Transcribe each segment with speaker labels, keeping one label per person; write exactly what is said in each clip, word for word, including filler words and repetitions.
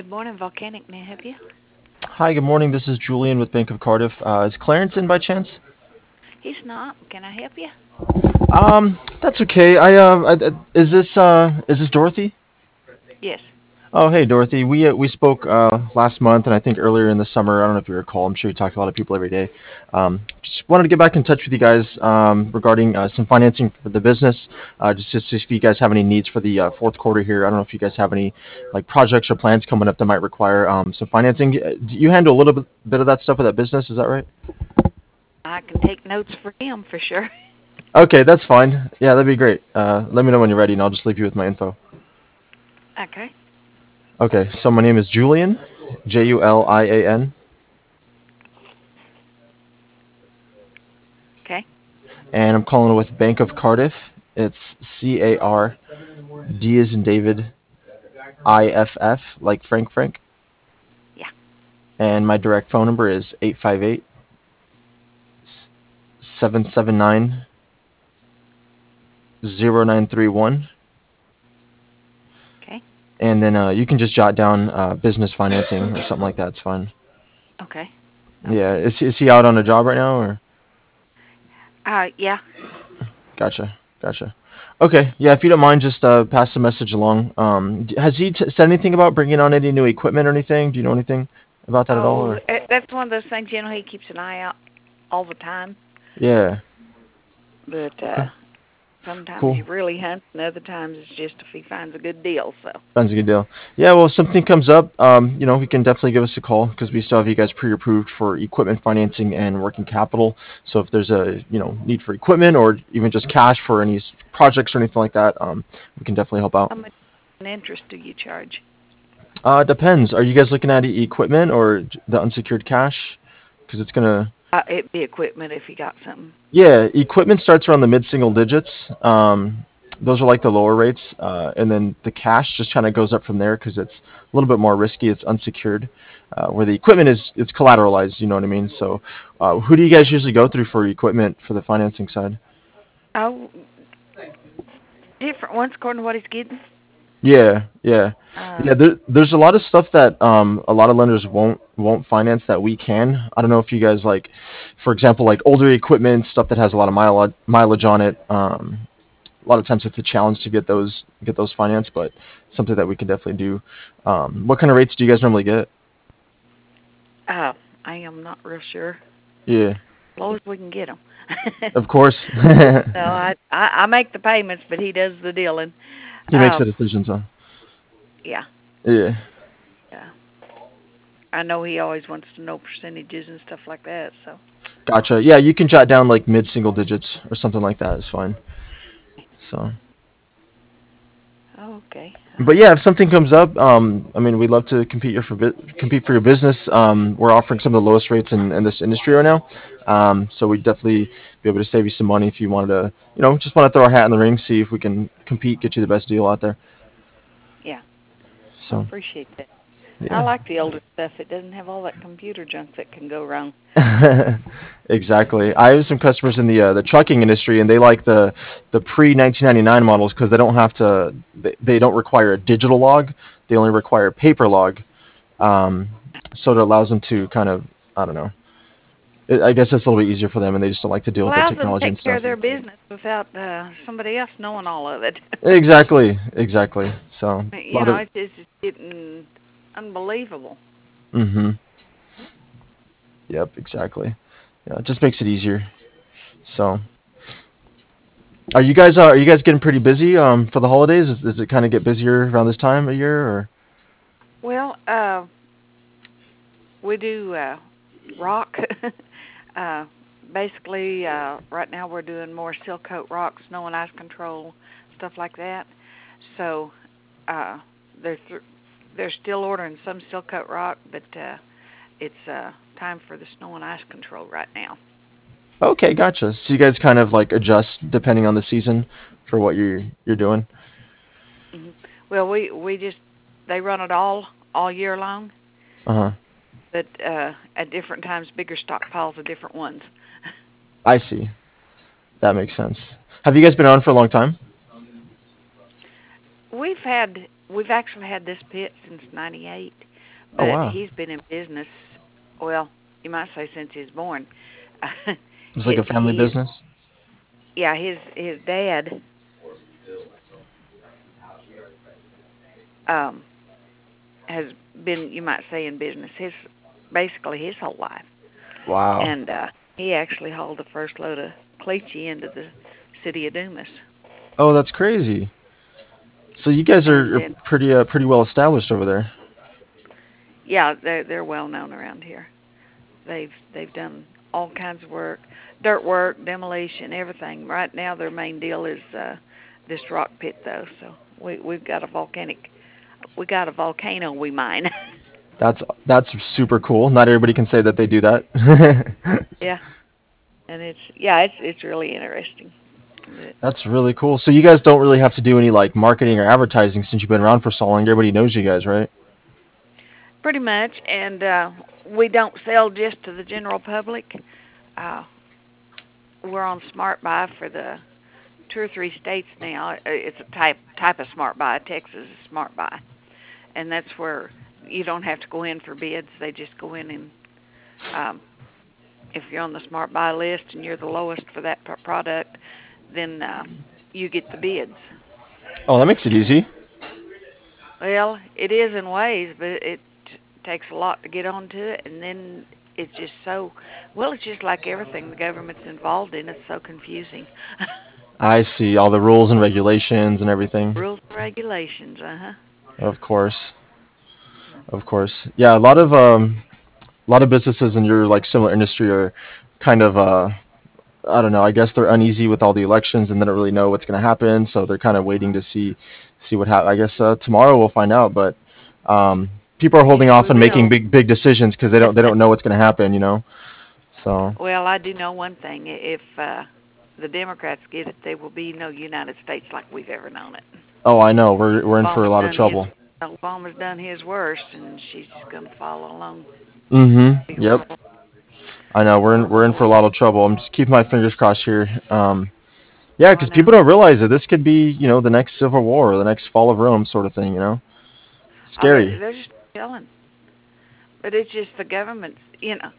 Speaker 1: morning, Volcanic. May I help you?
Speaker 2: Hi, good morning. This is Julian with Bank of Cardiff. Uh, is Clarence in by chance?
Speaker 1: He's not. Can I help you?
Speaker 2: Um, that's okay. I uh, I, I- is this uh, is this Dorothy?
Speaker 1: Yes.
Speaker 2: Oh, hey Dorothy. We uh, we spoke uh last month and I think earlier in the summer. I don't know if you recall. I'm sure you talk to a lot of people every day. Um, just wanted to get back in touch with you guys um regarding uh, some financing for the business. Uh, just just if you guys have any needs for the uh, fourth quarter here. I don't know if you guys have any like projects or plans coming up that might require um some financing. Uh, Do you handle a little bit, bit of that stuff with that business? Is that right?
Speaker 1: I can take notes for him for sure.
Speaker 2: Okay, that's fine. Yeah, that'd be great. Uh, let me know when you're ready, and I'll just leave you with my info.
Speaker 1: Okay.
Speaker 2: Okay, so my name is Julian, J U L I A N,
Speaker 1: Okay.
Speaker 2: and I'm calling with Bank of Cardiff. It's C A R D as in David, I F F, like Frank Frank.
Speaker 1: Yeah.
Speaker 2: And my direct phone number is eight five eight, seven seven nine, zero nine three one.
Speaker 1: Okay.
Speaker 2: And then uh, you can just jot down uh, business financing or something like that. It's fine.
Speaker 1: Okay.
Speaker 2: Yeah,
Speaker 1: Okay.
Speaker 2: is, is he out on a job right now, or?
Speaker 1: Uh, yeah.
Speaker 2: Gotcha, gotcha. Okay, yeah. If you don't mind, just uh, pass the message along. Um, d- has he t- said anything about bringing on any new equipment or anything? Do you know anything about that at all?
Speaker 1: Oh,
Speaker 2: Or
Speaker 1: eh, that's one of those things. You know, he keeps an eye out all the time,
Speaker 2: yeah.
Speaker 1: but
Speaker 2: Okay.
Speaker 1: uh, sometimes
Speaker 2: Cool.
Speaker 1: he really hunts, and other times it's just if he finds a good deal. So.
Speaker 2: Sounds a good deal. Yeah. Well, if something comes up, um, you know, we can definitely give us a call because we still have you guys pre-approved for equipment financing and working capital. So if there's a you know need for equipment or even just cash for any s- projects or anything like that, um, we can definitely help out.
Speaker 1: How much in interest do you charge?
Speaker 2: Uh, it depends. Are you guys looking at e- equipment or j- the unsecured cash? Because it's gonna
Speaker 1: Uh, it'd be equipment if you got something.
Speaker 2: Yeah, equipment starts around the mid single digits. Um, those are like the lower rates, uh, and then the cash just kind of goes up from there because it's a little bit more risky. It's unsecured, uh, where the equipment is it's collateralized. You know what I mean? So, uh, who do you guys usually go through for equipment for the financing side?
Speaker 1: Oh, different ones according to what he's getting.
Speaker 2: Yeah, yeah,
Speaker 1: Uh,
Speaker 2: yeah. There, there's a lot of stuff that um, a lot of lenders won't won't finance that we can. I don't know if you guys like, for example, like older equipment, stuff that has a lot of mileage mileage on it. Um, a lot of times it's a challenge to get those get those financed, but something that we can definitely do. Um, what kind of rates do you guys normally get?
Speaker 1: uh, I am not real sure.
Speaker 2: Yeah,
Speaker 1: As low as we can get them.
Speaker 2: of course.
Speaker 1: No, I, I I make the payments, but he does the dealing.
Speaker 2: He makes the
Speaker 1: Um,
Speaker 2: decisions, huh?
Speaker 1: yeah,
Speaker 2: Yeah,
Speaker 1: yeah. I know he always wants to know percentages and stuff like that. So,
Speaker 2: gotcha. Yeah, you can jot down like mid single digits or something like that. Is fine. So,
Speaker 1: okay,
Speaker 2: but
Speaker 1: uh,
Speaker 2: yeah, if something comes up, um, I mean, we'd love to compete your for bu- compete for your business. Um, we're offering some of the lowest rates in, in this industry right now. Um, so we'd definitely be able to save you some money if you wanted to, you know, just want to throw our hat in the ring, see if we can compete, get you the best deal out there.
Speaker 1: yeah, I
Speaker 2: So,
Speaker 1: appreciate that. I
Speaker 2: yeah.
Speaker 1: like the older stuff. It doesn't have all that computer junk that can go wrong.
Speaker 2: Exactly. I have some customers in the uh, the trucking industry, and they like the the pre nineteen ninety-nine models because they don't have to. They, they don't require a digital log. They only require a paper log. Um, so it allows them to kind of I don't know. It, I guess it's a little bit easier for them, and they just don't like to deal with the
Speaker 1: Allows them to
Speaker 2: technology
Speaker 1: take
Speaker 2: and
Speaker 1: care of
Speaker 2: stuff.
Speaker 1: their business without uh, somebody else knowing all of it.
Speaker 2: Exactly. Exactly. So a
Speaker 1: You
Speaker 2: lot
Speaker 1: know,
Speaker 2: of.
Speaker 1: it's just it's getting unbelievable.
Speaker 2: Mm-hmm. Yep. Exactly. Yeah. It just makes it easier. So. Are you guys uh, are you guys getting pretty busy um for the holidays? Is, does it kind of get busier around this time of year or?
Speaker 1: Well, uh, we do uh, rock. uh, basically, uh, right now we're doing more seal coat rock, snow and ice control, stuff like that. So uh, they're th- they're still ordering some seal coat rock, but uh, it's uh, time for the snow and ice control right now.
Speaker 2: Okay, gotcha. So you guys kind of like adjust depending on the season for what you're you're doing.
Speaker 1: hmm Well, we we just they run it all all year long,
Speaker 2: Uh huh.
Speaker 1: but uh, at different times, bigger stockpiles of different ones.
Speaker 2: I see. That makes sense. Have you guys been on for a long time?
Speaker 1: We've had we've actually had this pit since 'ninety-eight.
Speaker 2: Oh
Speaker 1: but
Speaker 2: wow.
Speaker 1: he's been in business. Well, you might say since he was born.
Speaker 2: It's like
Speaker 1: his,
Speaker 2: a family
Speaker 1: his
Speaker 2: business.
Speaker 1: yeah, his his dad um has been, you might say, in business his basically his whole life,
Speaker 2: Wow.
Speaker 1: and uh, he actually hauled the first load of cliche into the city of Dumas,
Speaker 2: Oh, that's crazy. So you guys
Speaker 1: and
Speaker 2: are, are
Speaker 1: then
Speaker 2: pretty uh, pretty well established over there.
Speaker 1: yeah, they're they're well known around here. They've they've done all kinds of work, dirt work, demolition, everything. Right now, their main deal is uh, this rock pit, though. So we we've got a volcanic, we got a volcano we mine.
Speaker 2: That's that's super cool. Not everybody can say that they do that.
Speaker 1: Yeah, and it's yeah, it's it's really interesting. But
Speaker 2: That's really cool. So you guys don't really have to do any like marketing or advertising since you've been around for so long. Everybody knows you guys, right?
Speaker 1: pretty much, and uh, we don't sell just to the general public. Uh, we're on Smart Buy for the two or three states now. Uh, It's a type type of Smart Buy. Texas is Smart Buy, and that's where you don't have to go in for bids. They just go in and um, if you're on the Smart Buy list and you're the lowest for that p- product, then uh, you get the bids.
Speaker 2: Oh, that makes it easy.
Speaker 1: Well, it is in ways, but it t- takes a lot to get onto it, and then it's just so well. It's just like everything the government's involved in. It's so confusing.
Speaker 2: I see all the rules and regulations and everything.
Speaker 1: Rules and regulations, uh huh.
Speaker 2: Of course, of course. Yeah, a lot of um, a lot of businesses in your like similar industry are kind of uh, I don't know. I guess they're uneasy with all the elections and they don't really know what's going to happen, so they're kind of waiting to see see what happens. I guess uh, tomorrow we'll find out, but um, people are
Speaker 1: Yes,
Speaker 2: holding off
Speaker 1: we
Speaker 2: on making
Speaker 1: will.
Speaker 2: big big decisions because they don't they don't know what's going to happen, you know. So,
Speaker 1: Well, I do know one thing. If uh, the Democrats get it, there will be no United States like we've ever known it.
Speaker 2: oh, I know we're we're in for a
Speaker 1: Obama's
Speaker 2: lot of
Speaker 1: done his
Speaker 2: trouble.
Speaker 1: Obama's done his worst, and she's just going to follow along.
Speaker 2: Mhm.
Speaker 1: Be
Speaker 2: Yep.
Speaker 1: horrible.
Speaker 2: I know we're in we're in for a lot of trouble. I'm just keeping my fingers crossed here. Um, yeah,
Speaker 1: Oh, I
Speaker 2: because
Speaker 1: know.
Speaker 2: people don't realize that this could be, you know, the next civil war or the next fall of Rome sort of thing. You know,
Speaker 1: Oh, they
Speaker 2: scary.
Speaker 1: they're just killing. But it's just the government's. You know,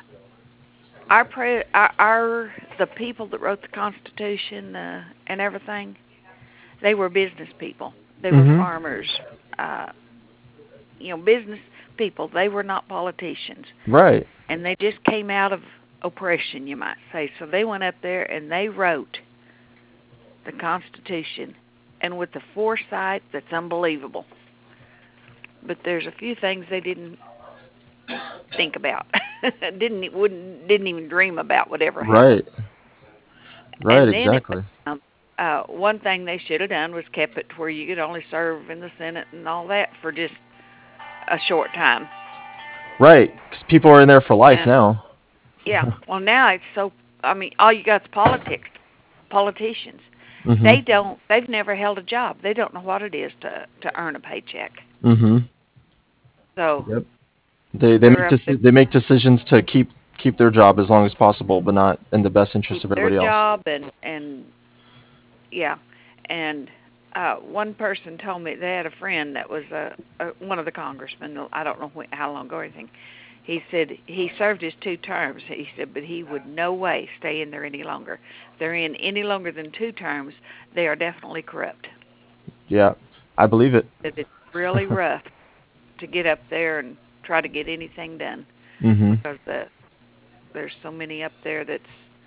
Speaker 1: our pre our, our the people that wrote the Constitution uh, and everything. They were business people. They were
Speaker 2: Mhm.
Speaker 1: farmers. Uh, you know, business people. They were not politicians,
Speaker 2: Right.
Speaker 1: and they just came out of oppression, you might say. So they went up there and they wrote the Constitution, and with the foresight that's unbelievable. But there's a few things they didn't think about, didn't e, wouldn't didn't even dream about would ever happen.
Speaker 2: Right. Right.
Speaker 1: And then it,
Speaker 2: Exactly.
Speaker 1: um, uh, one thing they should have done was kept it to where you could only serve in the Senate and all that for just a short time.
Speaker 2: Right. Because people are in there for life
Speaker 1: And
Speaker 2: now.
Speaker 1: yeah, well now it's so. I mean, all you got's politics, politicians.
Speaker 2: Mhm.
Speaker 1: They don't. They've never held a job. They don't know what it is to to earn a paycheck.
Speaker 2: Mhm.
Speaker 1: So
Speaker 2: Yep. They they make
Speaker 1: they're up there
Speaker 2: deci- they make decisions to keep keep their job as long as possible, but not in the best interest
Speaker 1: keep
Speaker 2: of
Speaker 1: their
Speaker 2: everybody else.
Speaker 1: job and and yeah, and uh one person told me they had a friend that was a, a one of the congressmen. I don't know when, how long ago or anything. He said he served his two terms. He said, but he would no way stay in there any longer. If they're in any longer than two terms, they are definitely corrupt.
Speaker 2: Yeah. I believe it.
Speaker 1: That it's really rough to get up there and try to get anything done
Speaker 2: Mhm.
Speaker 1: because the, there's so many up there that's,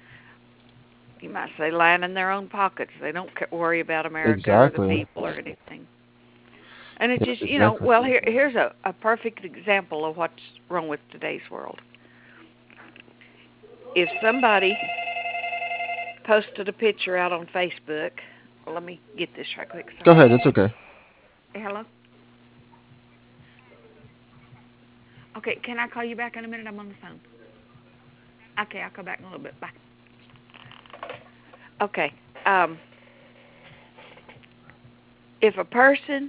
Speaker 1: you might say, lining their own pockets. They don't worry about America or the
Speaker 2: Exactly.
Speaker 1: people or anything. And it's
Speaker 2: Yep,
Speaker 1: just, you know,
Speaker 2: exactly.
Speaker 1: well, here here's a, a perfect example of what's wrong with today's world. If somebody posted a picture out on Facebook, well, let me get this right quick.
Speaker 2: Go
Speaker 1: Sorry.
Speaker 2: ahead. It's okay.
Speaker 1: Hey, hello? Okay, can I call you back in a minute? I'm on the phone. Okay, I'll call back in a little bit. Bye. Okay. Um, if a person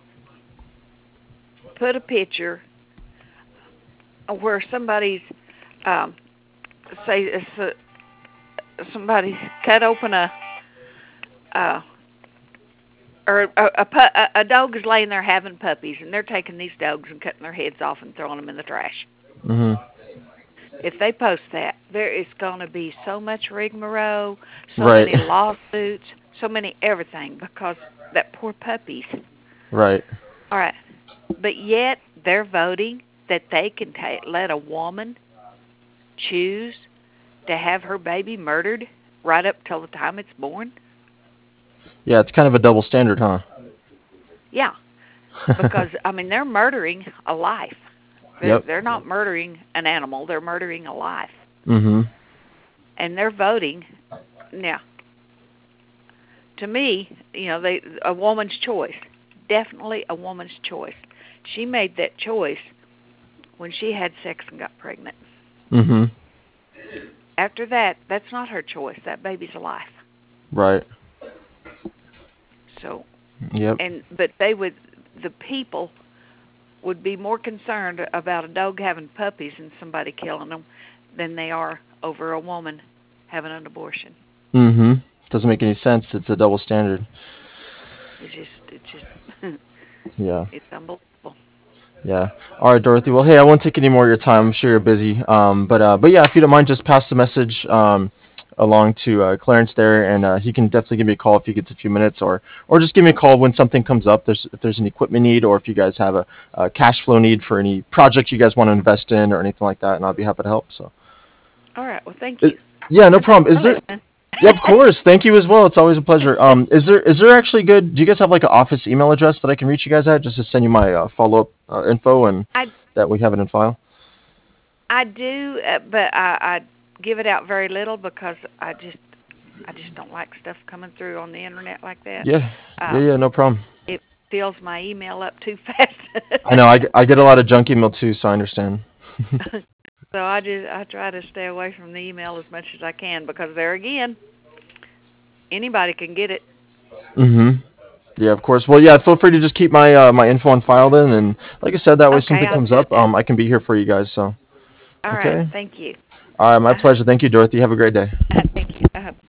Speaker 1: put a picture where somebody's, um, say, it's a, somebody's cut open a, uh, or a, a, pu- a, a dog is laying there having puppies, and they're taking these dogs and cutting their heads off and throwing them in the trash.
Speaker 2: Mhm.
Speaker 1: If they post that, there is going to be so much rigmarole, so
Speaker 2: Right.
Speaker 1: many lawsuits, so many everything because that poor puppies.
Speaker 2: Right.
Speaker 1: All right, but yet they're voting that they can ta- let a woman choose to have her baby murdered right up till the time it's born.
Speaker 2: Yeah, it's kind of a double standard, huh?
Speaker 1: Yeah, because I mean they're murdering a life. They're
Speaker 2: Yep.
Speaker 1: they're not murdering an animal. They're murdering a life,
Speaker 2: Mhm.
Speaker 1: and they're voting. Now, to me, you know, they a woman's choice. Definitely a woman's choice. She made that choice when she had sex and got pregnant.
Speaker 2: Mhm.
Speaker 1: After that, that's not her choice. That baby's alive.
Speaker 2: Right.
Speaker 1: So,
Speaker 2: Yep.
Speaker 1: and but they would, the people would be more concerned about a dog having puppies and somebody killing them than they are over a woman having an abortion.
Speaker 2: Mhm. Doesn't make any sense. It's a double standard.
Speaker 1: It's just, it's just,
Speaker 2: Yeah.
Speaker 1: it's unbelievable.
Speaker 2: Yeah. All right, Dorothy. Well, hey, I won't take any more of your time. I'm sure you're busy. Um, but uh, but yeah, if you don't mind, just pass the message um, along to uh, Clarence there, and uh, he can definitely give me a call if he gets a few minutes, or or just give me a call when something comes up. There's if there's an equipment need, or if you guys have a, a cash flow need for any project you guys want to invest in, or anything like that, and I'll be happy to help. So.
Speaker 1: All right. Well, thank
Speaker 2: It,
Speaker 1: you.
Speaker 2: yeah, no
Speaker 1: And thanks
Speaker 2: problem. Is
Speaker 1: for
Speaker 2: there?
Speaker 1: listening.
Speaker 2: Yeah, of course. Thank you as well. It's always a pleasure. Um, is there is there actually good? Do you guys have like an office email address that I can reach you guys at, just to send you my uh, follow up uh, info and
Speaker 1: I
Speaker 2: that we have it in file?
Speaker 1: I do, uh, but I, I give it out very little because I just I just don't like stuff coming through on the internet like that.
Speaker 2: Yeah, yeah,
Speaker 1: Um,
Speaker 2: yeah. No problem.
Speaker 1: it fills my email up too fast.
Speaker 2: I know. I, I get a lot of junk email too, so I understand.
Speaker 1: So I just I try to stay away from the email as much as I can because there again, anybody can get it.
Speaker 2: Mhm. Yeah, of course. Well, yeah. Feel free to just keep my uh, my info on file then, and like I said, that way
Speaker 1: Okay,
Speaker 2: something
Speaker 1: I'll
Speaker 2: comes
Speaker 1: do
Speaker 2: up,
Speaker 1: that.
Speaker 2: um, I can be here for you guys. So.
Speaker 1: All right,
Speaker 2: Okay.
Speaker 1: thank you.
Speaker 2: All right. My
Speaker 1: Uh-huh.
Speaker 2: pleasure. Thank you, Dorothy. Have a great day.
Speaker 1: Uh, thank you. Uh-huh.